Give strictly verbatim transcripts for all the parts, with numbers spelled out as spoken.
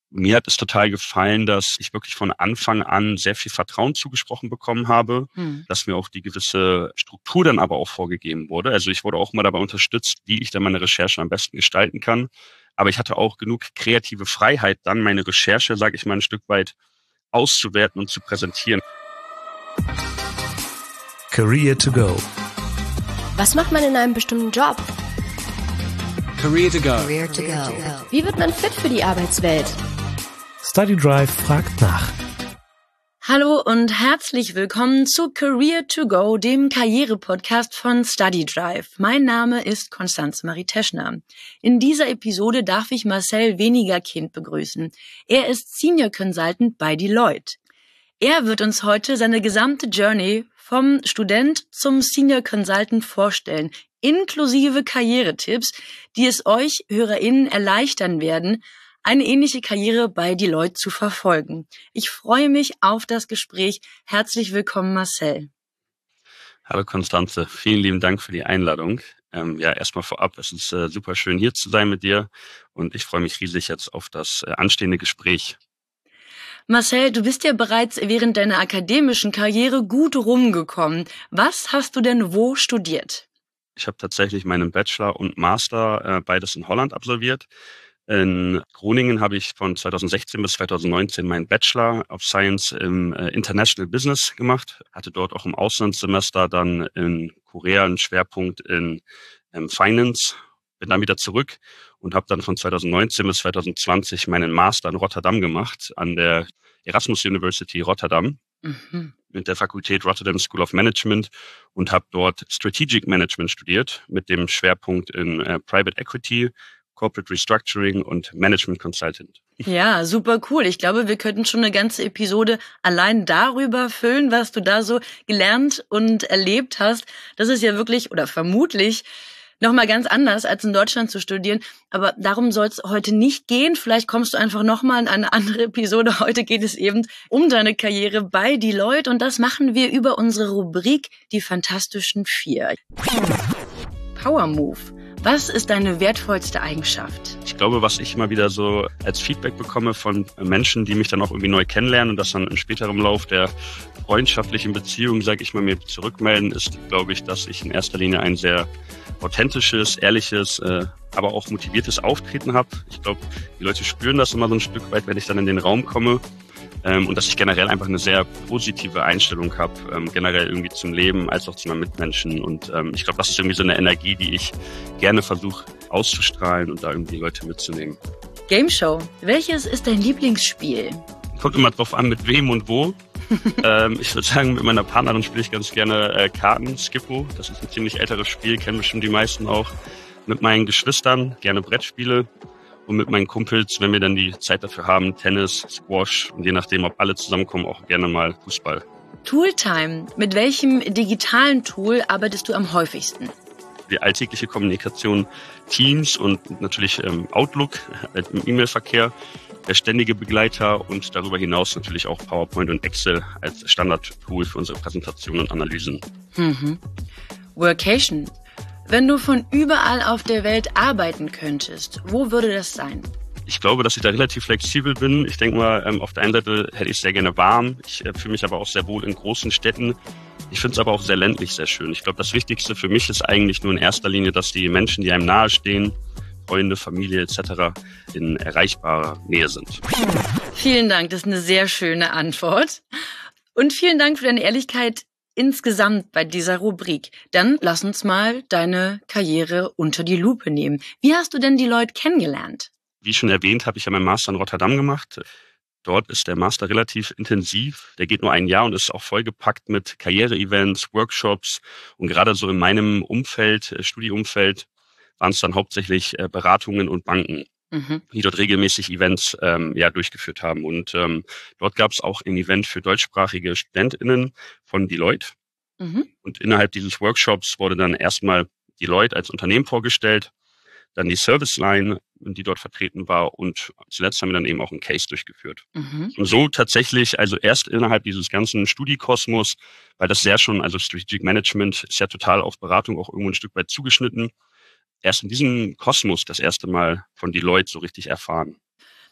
Mir hat es total gefallen, dass ich wirklich von Anfang an sehr viel Vertrauen zugesprochen bekommen habe, hm. dass mir auch die gewisse Struktur dann aber auch vorgegeben wurde. Also ich wurde auch mal dabei unterstützt, wie ich dann meine Recherche am besten gestalten kann. Aber ich hatte auch genug kreative Freiheit, dann meine Recherche, sage ich mal, ein Stück weit auszuwerten und zu präsentieren. Career to go. Was macht man in einem bestimmten Job? Career to go. Career to go. Wie wird man fit für die Arbeitswelt? StudyDrive fragt nach. Hallo und herzlich willkommen zu Career to go, dem Karriere-Podcast von StudyDrive. Mein Name ist Konstanze Marie Teschner. In dieser Episode darf ich Marcel Wenigerkind begrüßen. Er ist Senior Consultant bei Deloitte. Er wird uns heute seine gesamte Journey vom Student zum Senior Consultant vorstellen, inklusive Karrieretipps, die es euch HörerInnen erleichtern werden, eine ähnliche Karriere bei Deloitte zu verfolgen. Ich freue mich auf das Gespräch. Herzlich willkommen, Marcel. Hallo Konstanze, vielen lieben Dank für die Einladung. Ähm, ja, erstmal vorab, es ist äh, super schön hier zu sein mit dir und ich freue mich riesig jetzt auf das äh, anstehende Gespräch. Marcel, du bist ja bereits während deiner akademischen Karriere gut rumgekommen. Was hast du denn wo studiert? Ich habe tatsächlich meinen Bachelor und Master äh, beides in Holland absolviert. In Groningen habe ich von zweitausendsechzehn bis zweitausendneunzehn meinen Bachelor of Science im äh, International Business gemacht. Hatte dort auch im Auslandssemester dann in Korea einen Schwerpunkt in ähm, Finance. Bin dann wieder zurück und habe dann von zweitausendneunzehn bis zweitausendzwanzig meinen Master in Rotterdam gemacht an der Erasmus University Rotterdam. Mhm. Mit der Fakultät Rotterdam School of Management und habe dort Strategic Management studiert mit dem Schwerpunkt in äh, Private Equity, Corporate Restructuring und Management Consultant. Ja, super cool. Ich glaube, wir könnten schon eine ganze Episode allein darüber füllen, was du da so gelernt und erlebt hast. Das ist ja wirklich oder vermutlich nochmal ganz anders, als in Deutschland zu studieren. Aber darum soll es heute nicht gehen. Vielleicht kommst du einfach nochmal in eine andere Episode. Heute geht es eben um deine Karriere bei Deloitte. Und das machen wir über unsere Rubrik Die Fantastischen Vier. Power Move. Was ist deine wertvollste Eigenschaft? Ich glaube, was ich immer wieder so als Feedback bekomme von Menschen, die mich dann auch irgendwie neu kennenlernen und das dann im späteren Lauf der freundschaftlichen Beziehung, sage ich mal, mir zurückmelden, ist, glaube ich, dass ich in erster Linie ein sehr authentisches, ehrliches, äh, aber auch motiviertes Auftreten habe. Ich glaube, die Leute spüren das immer so ein Stück weit, wenn ich dann in den Raum komme. Ähm, und dass ich generell einfach eine sehr positive Einstellung habe, ähm, generell irgendwie zum Leben als auch zu meinen Mitmenschen. Und ähm, ich glaube, das ist irgendwie so eine Energie, die ich gerne versuche auszustrahlen und da irgendwie die Leute mitzunehmen. Game Show. Welches ist dein Lieblingsspiel? Kommt immer drauf an, mit wem und wo. ähm, ich würde sagen, mit meiner Partnerin spiele ich ganz gerne äh, Karten, Skippo. Das ist ein ziemlich älteres Spiel, kennen bestimmt die meisten auch. Mit meinen Geschwistern gerne Brettspiele. Und mit meinen Kumpels, wenn wir dann die Zeit dafür haben, Tennis, Squash und je nachdem, ob alle zusammenkommen, auch gerne mal Fußball. Tooltime. Mit welchem digitalen Tool arbeitest du am häufigsten? Die alltägliche Kommunikation, Teams und natürlich ähm, Outlook äh, im E-Mail-Verkehr, der ständige Begleiter und darüber hinaus natürlich auch PowerPoint und Excel als Standard-Tool für unsere Präsentationen und Analysen. Mhm. Workation. Wenn du von überall auf der Welt arbeiten könntest, wo würde das sein? Ich glaube, dass ich da relativ flexibel bin. Ich denke mal, ähm, auf der einen Seite hätte ich es sehr gerne warm. Ich äh, fühle mich aber auch sehr wohl in großen Städten. Ich finde es aber auch sehr ländlich sehr schön. Ich glaube, das Wichtigste für mich ist eigentlich nur in erster Linie, dass die Menschen, die einem nahestehen, Freunde, Familie et cetera in erreichbarer Nähe sind. Vielen Dank, das ist eine sehr schöne Antwort. Und vielen Dank für deine Ehrlichkeit insgesamt bei dieser Rubrik. Dann lass uns mal deine Karriere unter die Lupe nehmen. Wie hast du denn Deloitte kennengelernt? Wie schon erwähnt, habe ich ja meinen Master in Rotterdam gemacht. Dort ist der Master relativ intensiv. Der geht nur ein Jahr und ist auch vollgepackt mit Karriere-Events, Workshops. Und gerade so in meinem Umfeld, Studiumfeld, waren es dann hauptsächlich Beratungen und Banken, mhm. die dort regelmäßig Events ähm, ja, durchgeführt haben. Und ähm, dort gab es auch ein Event für deutschsprachige StudentInnen von Deloitte. Mhm. Und innerhalb dieses Workshops wurde dann erstmal Deloitte als Unternehmen vorgestellt, dann die Serviceline, die dort vertreten war und zuletzt haben wir dann eben auch einen Case durchgeführt. Mhm. Und so tatsächlich, also erst innerhalb dieses ganzen Studiekosmos, weil das sehr schon, also Strategic Management ist ja total auf Beratung auch irgendwo ein Stück weit zugeschnitten, erst in diesem Kosmos das erste Mal von Deloitte so richtig erfahren.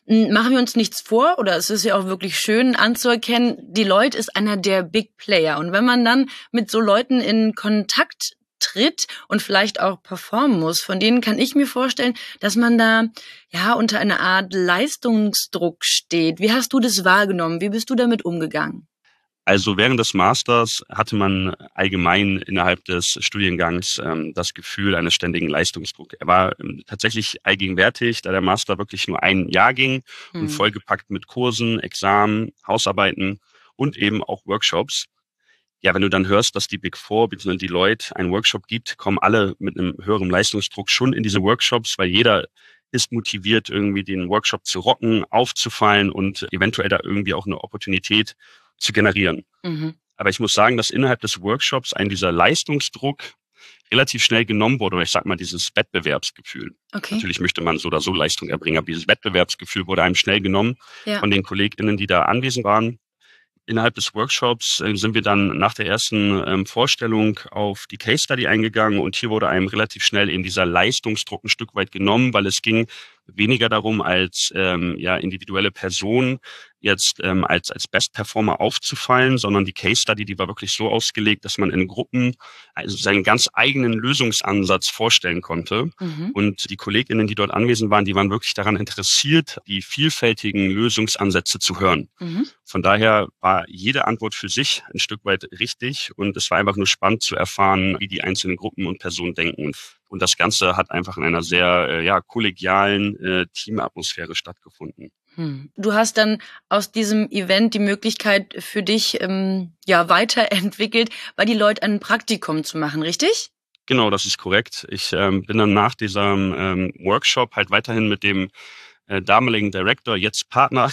Machen wir uns nichts vor, oder es ist ja auch wirklich schön anzuerkennen, Deloitte ist einer der Big Player. Und wenn man dann mit so Leuten in Kontakt tritt und vielleicht auch performen muss, von denen kann ich mir vorstellen, dass man da ja unter einer Art Leistungsdruck steht. Wie hast du das wahrgenommen? Wie bist du damit umgegangen? Also während des Masters hatte man allgemein innerhalb des Studiengangs ähm, das Gefühl eines ständigen Leistungsdrucks. Er war ähm, tatsächlich allgegenwärtig, da der Master wirklich nur ein Jahr ging hm. und vollgepackt mit Kursen, Examen, Hausarbeiten und eben auch Workshops. Ja, wenn du dann hörst, dass die Big Four bzw. Deloitte einen Workshop gibt, kommen alle mit einem höheren Leistungsdruck schon in diese Workshops, weil jeder ist motiviert, irgendwie den Workshop zu rocken, aufzufallen und eventuell da irgendwie auch eine Opportunität zu generieren. Mhm. Aber ich muss sagen, dass innerhalb des Workshops ein dieser Leistungsdruck relativ schnell genommen wurde, oder ich sag mal dieses Wettbewerbsgefühl. Okay. Natürlich möchte man so oder so Leistung erbringen, aber dieses Wettbewerbsgefühl wurde einem schnell genommen ja. von den KollegInnen, die da anwesend waren. Innerhalb des Workshops äh, sind wir dann nach der ersten ähm, Vorstellung auf die Case Study eingegangen und hier wurde einem relativ schnell eben dieser Leistungsdruck ein Stück weit genommen, weil es ging weniger darum, als ähm, ja individuelle Person jetzt ähm, als als Best Performer aufzufallen, sondern die Case Study, die war wirklich so ausgelegt, dass man in Gruppen also seinen ganz eigenen Lösungsansatz vorstellen konnte. Mhm. Und die KollegInnen, die dort anwesend waren, die waren wirklich daran interessiert, die vielfältigen Lösungsansätze zu hören. Mhm. Von daher war jede Antwort für sich ein Stück weit richtig und es war einfach nur spannend zu erfahren, wie die einzelnen Gruppen und Personen denken. Und das Ganze hat einfach in einer sehr äh, ja, kollegialen äh, Teamatmosphäre stattgefunden. Hm. Du hast dann aus diesem Event die Möglichkeit für dich ähm, ja weiterentwickelt, bei die Leute ein Praktikum zu machen, richtig? Genau, das ist korrekt. Ich ähm, bin dann nach diesem ähm, Workshop halt weiterhin mit dem äh, damaligen Director, jetzt Partner,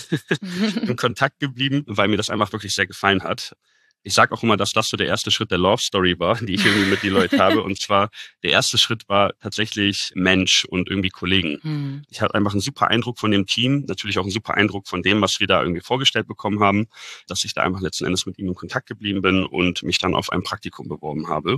in Kontakt geblieben, weil mir das einfach wirklich sehr gefallen hat. Ich sage auch immer, dass das so der erste Schritt der Love Story war, die ich irgendwie mit Deloitte habe. Und zwar der erste Schritt war tatsächlich Mensch und irgendwie Kollegen. Hm. Ich hatte einfach einen super Eindruck von dem Team, natürlich auch einen super Eindruck von dem, was wir da irgendwie vorgestellt bekommen haben, dass ich da einfach letzten Endes mit ihm in Kontakt geblieben bin und mich dann auf ein Praktikum beworben habe.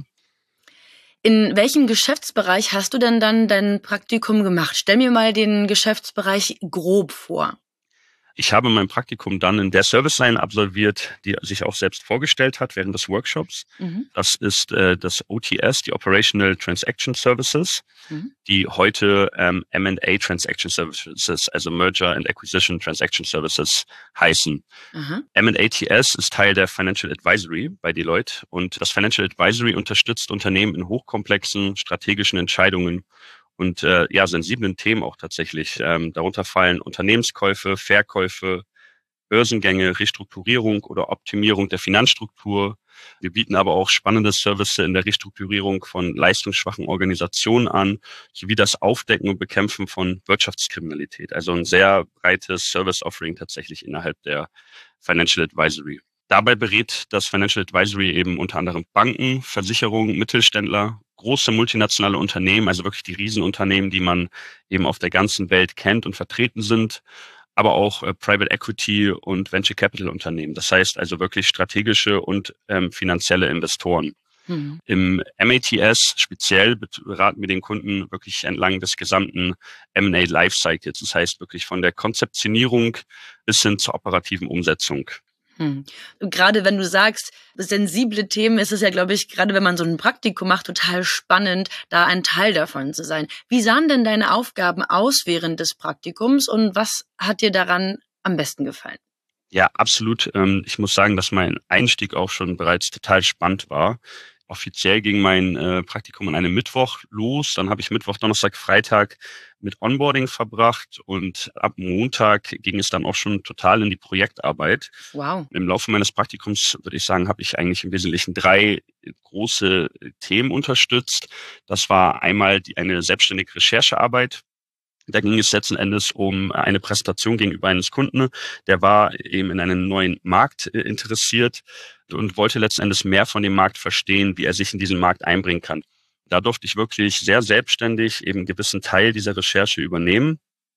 In welchem Geschäftsbereich hast du denn dann dein Praktikum gemacht? Stell mir mal den Geschäftsbereich grob vor. Ich habe mein Praktikum dann in der Serviceline absolviert, die sich auch selbst vorgestellt hat während des Workshops. Mhm. Das ist äh, das O T S, die Operational Transaction Services, mhm. die heute ähm, M and A Transaction Services, also Merger and Acquisition Transaction Services heißen. Mhm. M and A T S ist Teil der Financial Advisory bei Deloitte und das Financial Advisory unterstützt Unternehmen in hochkomplexen strategischen Entscheidungen und äh, ja, sensiblen Themen auch tatsächlich. Ähm, darunter fallen Unternehmenskäufe, Verkäufe, Börsengänge, Restrukturierung oder Optimierung der Finanzstruktur. Wir bieten aber auch spannende Services in der Restrukturierung von leistungsschwachen Organisationen an, sowie das Aufdecken und Bekämpfen von Wirtschaftskriminalität. Also ein sehr breites Service-Offering tatsächlich innerhalb der Financial Advisory. Dabei berät das Financial Advisory eben unter anderem Banken, Versicherungen, Mittelständler, große multinationale Unternehmen, also wirklich die Riesenunternehmen, die man eben auf der ganzen Welt kennt und vertreten sind, aber auch äh, Private Equity und Venture Capital Unternehmen. Das heißt also wirklich strategische und ähm, finanzielle Investoren. Mhm. Im M A T S speziell beraten wir den Kunden wirklich entlang des gesamten M and A Lifecycles. Das heißt wirklich von der Konzeptionierung bis hin zur operativen Umsetzung. Hm. Gerade wenn du sagst, sensible Themen, ist es ja, glaube ich, gerade wenn man so ein Praktikum macht, total spannend, da ein Teil davon zu sein. Wie sahen denn deine Aufgaben aus während des Praktikums und was hat dir daran am besten gefallen? Ja, absolut. Ich muss sagen, dass mein Einstieg auch schon bereits total spannend war. Offiziell ging mein äh, Praktikum an einem Mittwoch los. Dann habe ich Mittwoch, Donnerstag, Freitag mit Onboarding verbracht und ab Montag ging es dann auch schon total in die Projektarbeit. Wow. Im Laufe meines Praktikums, würde ich sagen, habe ich eigentlich im Wesentlichen drei große Themen unterstützt. Das war einmal die, eine selbstständige Recherchearbeit. Da ging es letzten Endes um eine Präsentation gegenüber eines Kunden. Der war eben in einen neuen Markt interessiert und wollte letzten Endes mehr von dem Markt verstehen, wie er sich in diesen Markt einbringen kann. Da durfte ich wirklich sehr selbstständig eben einen gewissen Teil dieser Recherche übernehmen.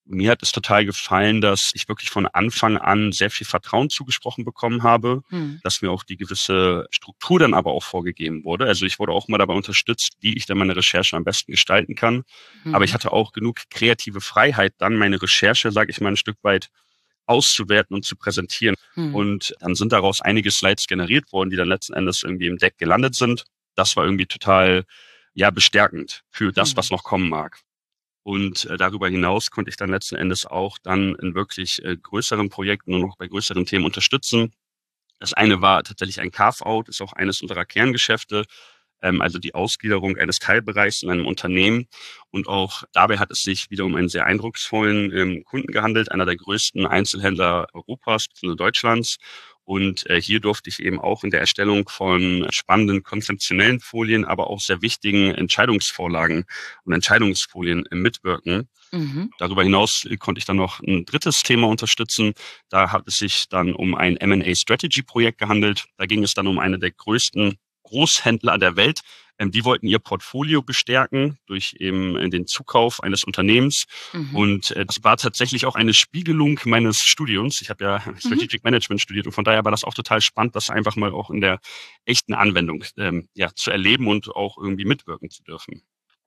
Mir hat es total gefallen, dass ich wirklich von Anfang an sehr viel Vertrauen zugesprochen bekommen habe, hm. dass mir auch die gewisse Struktur dann aber auch vorgegeben wurde. Also ich wurde auch mal dabei unterstützt, wie ich dann meine Recherche am besten gestalten kann. Hm. Aber ich hatte auch genug kreative Freiheit, dann meine Recherche, sage ich mal, ein Stück weit auszuwerten und zu präsentieren. Hm. Und dann sind daraus einige Slides generiert worden, die dann letzten Endes irgendwie im Deck gelandet sind. Das war irgendwie total ja bestärkend für das, hm. was noch kommen mag. Und äh, darüber hinaus konnte ich dann letzten Endes auch dann in wirklich äh, größeren Projekten und noch bei größeren Themen unterstützen. Das eine war tatsächlich ein Carve-out, ist auch eines unserer Kerngeschäfte, ähm, also die Ausgliederung eines Teilbereichs in einem Unternehmen. Und auch dabei hat es sich wieder um einen sehr eindrucksvollen ähm, Kunden gehandelt, einer der größten Einzelhändler Europas bzw. Deutschlands. Und äh, hier durfte ich eben auch in der Erstellung von spannenden konzeptionellen Folien, aber auch sehr wichtigen Entscheidungsvorlagen und Entscheidungsfolien äh, mitwirken. Mhm. Darüber hinaus äh, konnte ich dann noch ein drittes Thema unterstützen. Da hat es sich dann um ein M and A Strategy Projekt gehandelt. Da ging es dann um eine der größten Großhändler der Welt. Ähm, die wollten ihr Portfolio bestärken durch eben den Zukauf eines Unternehmens. Mhm. Und äh, das war tatsächlich auch eine Spiegelung meines Studiums. Ich habe ja Strategic mhm. Management studiert und von daher war das auch total spannend, das einfach mal auch in der echten Anwendung ähm, ja, zu erleben und auch irgendwie mitwirken zu dürfen.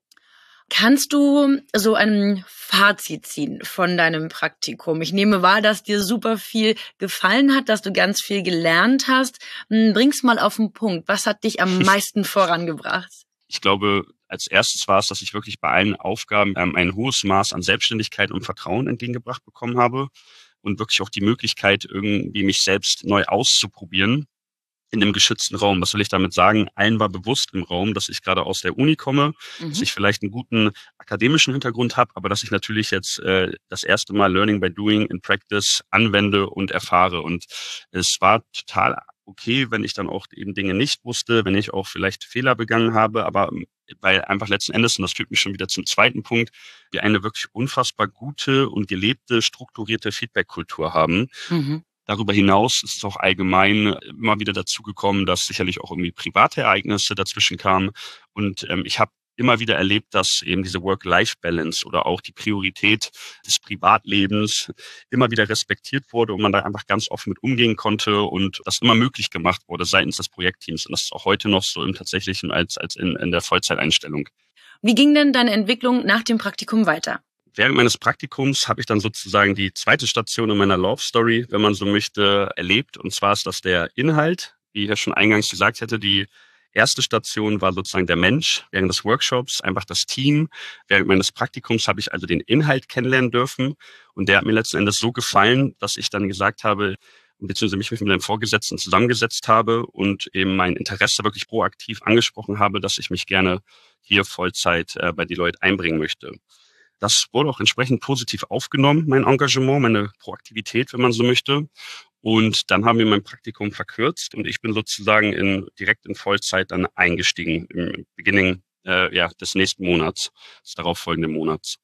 Kannst du so ein Fazit ziehen von deinem Praktikum? Ich nehme wahr, dass dir super viel gefallen hat, dass du ganz viel gelernt hast. Bring's mal auf den Punkt. Was hat dich am meisten vorangebracht? Ich glaube, als erstes war es, dass ich wirklich bei allen Aufgaben ähm, ein hohes Maß an Selbstständigkeit und Vertrauen entgegengebracht bekommen habe und wirklich auch die Möglichkeit, irgendwie mich selbst neu auszuprobieren in dem geschützten Raum. Was will ich damit sagen? Allen war bewusst im Raum, dass ich gerade aus der Uni komme, mhm. dass ich vielleicht einen guten akademischen Hintergrund habe, aber dass ich natürlich jetzt äh, das erste Mal Learning by Doing in Practice anwende und erfahre. Und es war total okay, wenn ich dann auch eben Dinge nicht wusste, wenn ich auch vielleicht Fehler begangen habe, aber weil einfach letzten Endes, und das führt mich schon wieder zum zweiten Punkt, wir eine wirklich unfassbar gute und gelebte, strukturierte Feedback-Kultur haben. Mhm. Darüber hinaus ist es auch allgemein immer wieder dazu gekommen, dass sicherlich auch irgendwie private Ereignisse dazwischen kamen. Und ähm, ich habe immer wieder erlebt, dass eben diese Work-Life-Balance oder auch die Priorität des Privatlebens immer wieder respektiert wurde und man da einfach ganz offen mit umgehen konnte und das immer möglich gemacht wurde seitens des Projektteams. Und das ist auch heute noch so im Tatsächlichen als, als in, in der Vollzeiteinstellung. Wie ging denn deine Entwicklung nach dem Praktikum weiter? Während meines Praktikums habe ich dann sozusagen die zweite Station in meiner Love Story, wenn man so möchte, erlebt. Und zwar ist das der Inhalt, wie ich ja schon eingangs gesagt hätte. Die erste Station war sozusagen der Mensch während des Workshops, einfach das Team. Während meines Praktikums habe ich also den Inhalt kennenlernen dürfen. Und der hat mir letzten Endes so gefallen, dass ich dann gesagt habe, beziehungsweise mich mit meinem Vorgesetzten zusammengesetzt habe und eben mein Interesse wirklich proaktiv angesprochen habe, dass ich mich gerne hier Vollzeit äh, bei Deloitte einbringen möchte. Das wurde auch entsprechend positiv aufgenommen, mein Engagement, meine Proaktivität, wenn man so möchte. Und dann haben wir mein Praktikum verkürzt und ich bin sozusagen in, direkt in Vollzeit dann eingestiegen im Beginning äh, ja, des nächsten Monats, des darauffolgenden Monats.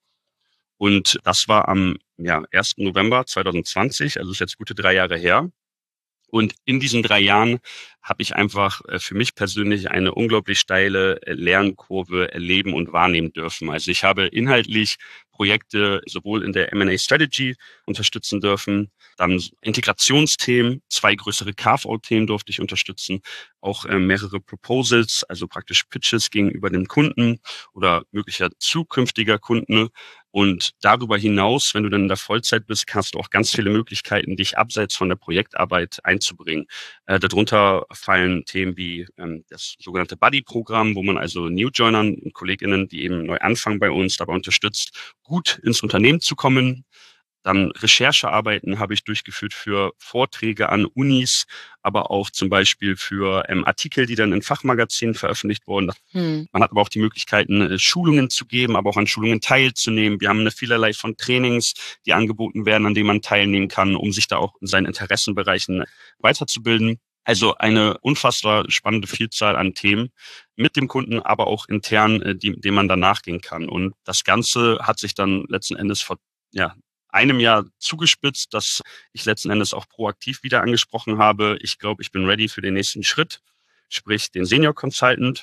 Und das war am ja, ersten November zwanzig zwanzig, also ist jetzt gute drei Jahre her. Und in diesen drei Jahren habe ich einfach für mich persönlich eine unglaublich steile Lernkurve erleben und wahrnehmen dürfen. Also ich habe inhaltlich Projekte sowohl in der M and A Strategy unterstützen dürfen, dann Integrationsthemen, zwei größere Carve-out-Themen durfte ich unterstützen, auch äh, mehrere Proposals, also praktisch Pitches gegenüber dem Kunden oder möglicher zukünftiger Kunden. Und darüber hinaus, wenn du dann in der Vollzeit bist, hast du auch ganz viele Möglichkeiten, dich abseits von der Projektarbeit einzubringen. Äh, darunter fallen Themen wie ähm, das sogenannte Buddy-Programm, wo man also New-Joinern und KollegInnen, die eben neu anfangen bei uns, dabei unterstützt, gut ins Unternehmen zu kommen. Dann Recherchearbeiten habe ich durchgeführt für Vorträge an Unis, aber auch zum Beispiel für ähm, Artikel, die dann in Fachmagazinen veröffentlicht wurden. Hm. Man hat aber auch die Möglichkeiten, äh, Schulungen zu geben, aber auch an Schulungen teilzunehmen. Wir haben eine vielerlei von Trainings, die angeboten werden, an denen man teilnehmen kann, um sich da auch in seinen Interessenbereichen weiterzubilden. Also eine unfassbar spannende Vielzahl an Themen mit dem Kunden, aber auch intern, äh, die, dem man dann nachgehen kann. Und das Ganze hat sich dann letzten Endes vor ja, einem Jahr zugespitzt, dass ich letzten Endes auch proaktiv wieder angesprochen habe. Ich glaube, ich bin ready für den nächsten Schritt, sprich den Senior Consultant.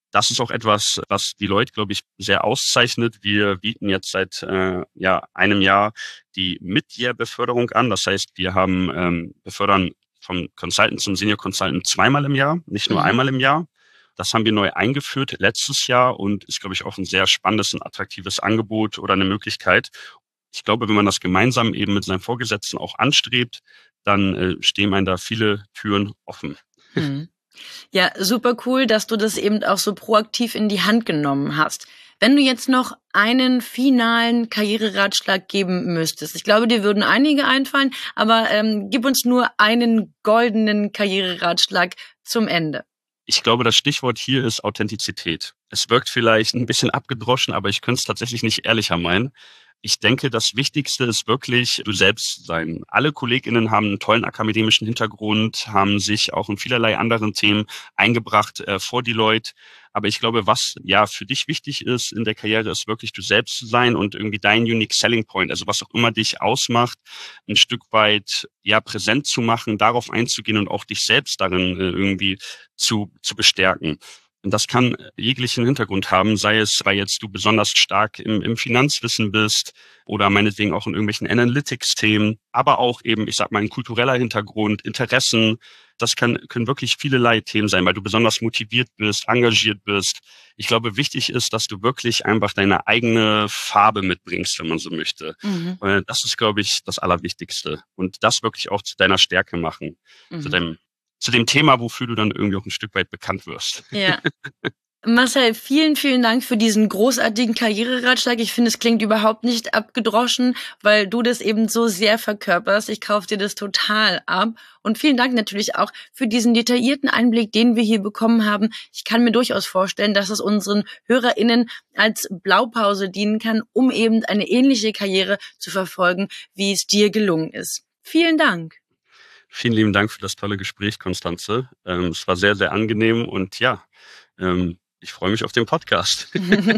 das ist auch etwas, was die Leute, glaube ich, sehr auszeichnet. Wir bieten jetzt seit äh, ja, einem Jahr die Mid-Year-Beförderung an. Das heißt, wir haben ähm, befördern vom Consultant zum Senior Consultant zweimal im Jahr, nicht nur mhm. einmal im Jahr. Das haben wir neu eingeführt letztes Jahr und ist, glaube ich, auch ein sehr spannendes und attraktives Angebot oder eine Möglichkeit. Ich glaube, wenn man das gemeinsam eben mit seinem Vorgesetzten auch anstrebt, dann äh, stehen einem da viele Türen offen. Mhm. Ja, super cool, dass du das eben auch so proaktiv in die Hand genommen hast. Wenn du jetzt noch einen finalen Karriereratschlag geben müsstest, ich glaube, dir würden einige einfallen, aber ähm, gib uns nur einen goldenen Karriereratschlag zum Ende. Ich glaube, das Stichwort hier ist Authentizität. Es wirkt vielleicht ein bisschen abgedroschen, aber ich könnte es tatsächlich nicht ehrlicher meinen. Ich denke, das Wichtigste ist wirklich du selbst sein. Alle KollegInnen haben einen tollen akademischen Hintergrund, haben sich auch in vielerlei anderen Themen eingebracht äh, vor Deloitte. Aber ich glaube, was ja für dich wichtig ist in der Karriere, ist wirklich du selbst zu sein und irgendwie dein Unique Selling Point, also was auch immer dich ausmacht, ein Stück weit ja präsent zu machen, darauf einzugehen und auch dich selbst darin äh, irgendwie zu zu bestärken. Und das kann jeglichen Hintergrund haben, sei es, weil jetzt du besonders stark im, im Finanzwissen bist oder meinetwegen auch in irgendwelchen Analytics-Themen, aber auch eben, ich sag mal, ein kultureller Hintergrund, Interessen. Das kann, können wirklich vielerlei Themen sein, weil du besonders motiviert bist, engagiert bist. Ich glaube, wichtig ist, dass du wirklich einfach deine eigene Farbe mitbringst, wenn man so möchte. Mhm. Das ist, glaube ich, das Allerwichtigste. Und das wirklich auch zu deiner Stärke machen, mhm. zu deinem zu dem Thema, wofür du dann irgendwie auch ein Stück weit bekannt wirst. Ja. Marcel, vielen, vielen Dank für diesen großartigen Karriereratschlag. Ich finde, es klingt überhaupt nicht abgedroschen, weil du das eben so sehr verkörperst. Ich kaufe dir das total ab. Und vielen Dank natürlich auch für diesen detaillierten Einblick, den wir hier bekommen haben. Ich kann mir durchaus vorstellen, dass es unseren HörerInnen als Blaupause dienen kann, um eben eine ähnliche Karriere zu verfolgen, wie es dir gelungen ist. Vielen Dank. Vielen lieben Dank für das tolle Gespräch, Konstanze. Ähm, es war sehr, sehr angenehm und ja, ähm, ich freue mich auf den Podcast.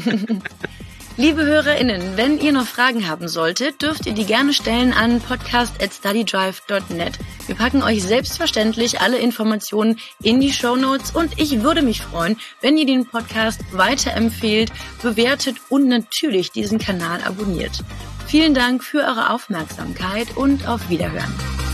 Liebe HörerInnen, wenn ihr noch Fragen haben solltet, dürft ihr die gerne stellen an podcast at studydrive dot net. Wir packen euch selbstverständlich alle Informationen in die Shownotes und ich würde mich freuen, wenn ihr den Podcast weiterempfehlt, bewertet und natürlich diesen Kanal abonniert. Vielen Dank für eure Aufmerksamkeit und auf Wiederhören.